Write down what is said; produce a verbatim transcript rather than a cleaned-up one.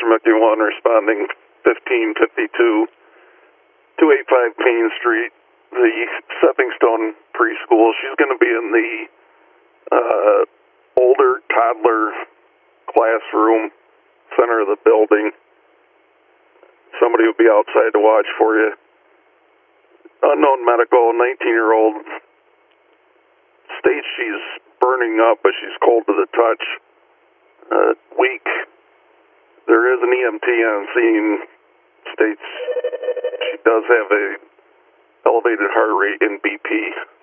Schmicky one responding fifteen fifty-two, two eighty-five Payne Street, the Stepping Stone Preschool. She's going to be in the uh, older toddler classroom, center of the building. Somebody will be outside to watch for you. Unknown medical, nineteen-year-old, states she's burning up, but she's cold to the touch. Uh, weak. There is an E M T on scene. States she does have a elevated heart rate in B P.